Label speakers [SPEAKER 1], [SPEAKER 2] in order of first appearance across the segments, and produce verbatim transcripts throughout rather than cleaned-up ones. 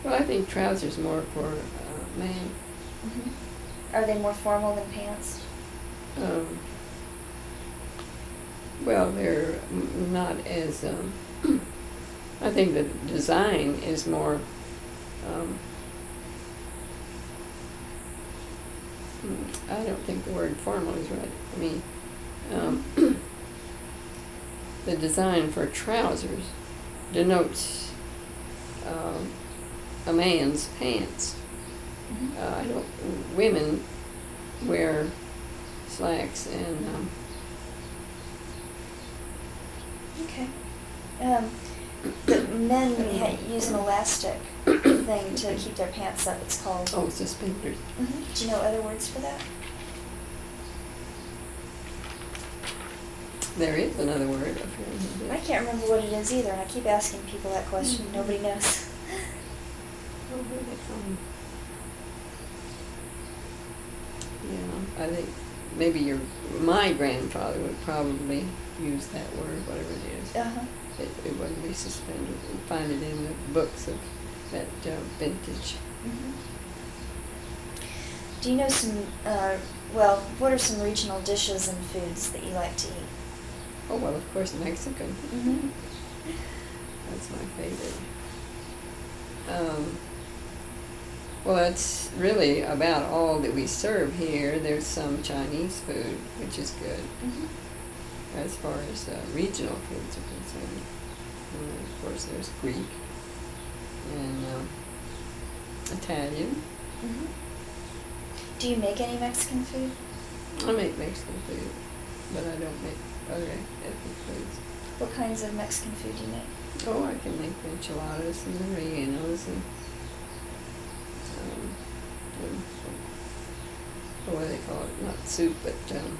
[SPEAKER 1] Well, I think trousers more for uh, man.
[SPEAKER 2] Mm-hmm. Are they more formal than pants?
[SPEAKER 1] Um, well, they're m- not as. Um, I think the design is more. Um, I don't think the word formal is right. I mean, um, the design for trousers denotes um, a man's pants.
[SPEAKER 2] Mm-hmm.
[SPEAKER 1] Uh, I don't. Women wear slacks and. Um,
[SPEAKER 2] Okay. Um, but men ha- use an elastic thing to keep their pants up. It's called.
[SPEAKER 1] oh, suspenders.
[SPEAKER 2] Mm-hmm. Do you know other words for that?
[SPEAKER 1] There is another word. I forget.
[SPEAKER 2] I can't remember what it is either, and I keep asking people that question.
[SPEAKER 1] Mhm.
[SPEAKER 2] Nobody knows.
[SPEAKER 1] Oh, where they from? Yeah, I think maybe your my grandfather would probably use that word, whatever it is.
[SPEAKER 2] Uh-huh.
[SPEAKER 1] It, it wouldn't be suspended. You find it in the books of that uh, vintage.
[SPEAKER 2] Mm-hmm. Do you know some, uh, well, what are some regional dishes and foods that you like to eat?
[SPEAKER 1] Oh well, of course, Mexican.
[SPEAKER 2] Mm-hmm.
[SPEAKER 1] That's my favorite. Um, well, that's really about all that we serve here. There's some Chinese food, which is good
[SPEAKER 2] Mm-hmm.
[SPEAKER 1] as far as uh, regional foods are concerned. And of course, there's Greek and um, Italian.
[SPEAKER 2] Mm-hmm. Do you make any Mexican food?
[SPEAKER 1] I make Mexican food, but I don't make other ethnic foods.
[SPEAKER 2] What kinds of Mexican food do you make?
[SPEAKER 1] Oh, I can make enchiladas and rellenos and, um, and oh, what do they call it? Not soup, but um,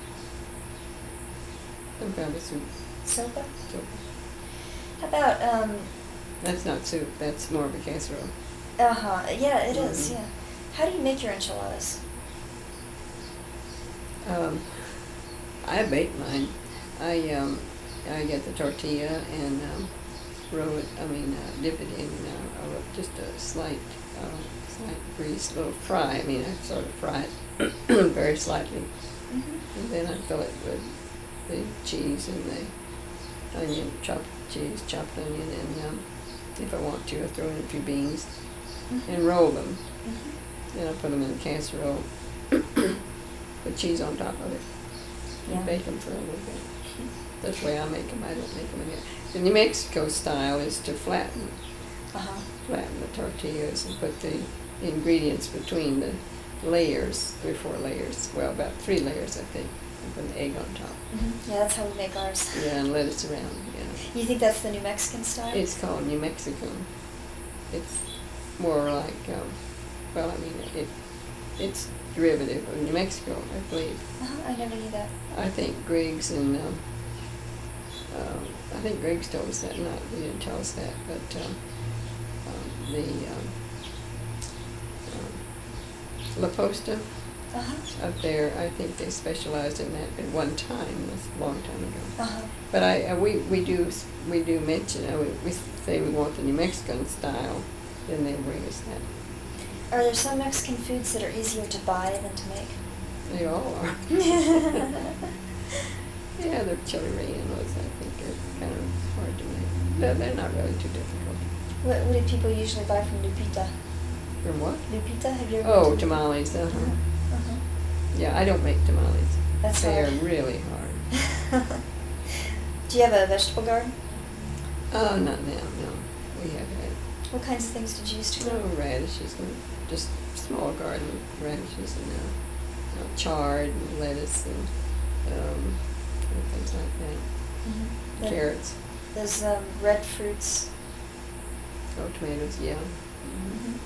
[SPEAKER 1] some kind of soup.
[SPEAKER 2] Sopa?
[SPEAKER 1] So
[SPEAKER 2] How about, um,
[SPEAKER 1] that's not soup. That's more of a casserole.
[SPEAKER 2] uh-huh, yeah, it is,
[SPEAKER 1] Mhm.
[SPEAKER 2] yeah. How do you make your enchiladas?
[SPEAKER 1] Um, I bake mine. I um, I get the tortilla and um, roll it. I mean, uh, dip it in uh, a, just a slight, uh, slight grease, little fry. I mean, I sort of fry it very slightly,
[SPEAKER 2] Mm-hmm.
[SPEAKER 1] and then I fill it with the cheese and the onion, chopped cheese, chopped onion, and um, if I want to, I throw in a few beans
[SPEAKER 2] Mm-hmm.
[SPEAKER 1] and roll them.
[SPEAKER 2] Mm-hmm.
[SPEAKER 1] Then I put them in a casserole. Put cheese on top of it.
[SPEAKER 2] Yeah.
[SPEAKER 1] And bake them for a little bit. That's the way I make them. I don't make them again. The New Mexico style is to flatten,
[SPEAKER 2] Uh-huh.
[SPEAKER 1] flatten the tortillas and put the ingredients between the layers, three or four layers. Well, about three layers, I think. And put an egg on top.
[SPEAKER 2] Mm-hmm. Yeah, that's how we make ours.
[SPEAKER 1] Yeah, and lettuce around. Yeah.
[SPEAKER 2] You think that's the New Mexican style?
[SPEAKER 1] It's called New Mexican. It's more like, um, well, I mean, it it's derivative of New Mexico, I believe.
[SPEAKER 2] Uh-huh. I never knew that.
[SPEAKER 1] I think Griggs and um, um, I think Griggs told us that. Not he didn't tell us that, but um, um, the um, um, La Posta
[SPEAKER 2] Uh-huh.
[SPEAKER 1] up there, I think they specialized in that at one time. That's a long time ago.
[SPEAKER 2] Uh-huh.
[SPEAKER 1] But I uh, we we do s- we do mention uh, we, we say we want the New Mexican style, then they bring us that.
[SPEAKER 2] Are there some Mexican foods that are easier to buy than to make?
[SPEAKER 1] They all are. Yeah, the chili rellenos, I think, are kind of hard to make. They're, they're not really too difficult.
[SPEAKER 2] What, what do people usually buy from Lupita?
[SPEAKER 1] From what?
[SPEAKER 2] Lupita? Have you ever
[SPEAKER 1] Oh,
[SPEAKER 2] been to-
[SPEAKER 1] tamales, uh-huh.
[SPEAKER 2] Uh-huh.
[SPEAKER 1] Yeah, I don't make tamales.
[SPEAKER 2] That's
[SPEAKER 1] They
[SPEAKER 2] hard.
[SPEAKER 1] are really hard.
[SPEAKER 2] Do you have a vegetable garden?
[SPEAKER 1] Oh, not now, no. We have had,
[SPEAKER 2] What kinds of things did you used to grow?
[SPEAKER 1] oh, radishes, and just small garden radishes and uh, uh, chard and lettuce and, um, and things like that.
[SPEAKER 2] Mm-hmm. The,
[SPEAKER 1] Carrots,
[SPEAKER 2] Those um, red fruits.
[SPEAKER 1] oh, tomatoes, yeah. Mhm.
[SPEAKER 2] Mm-hmm.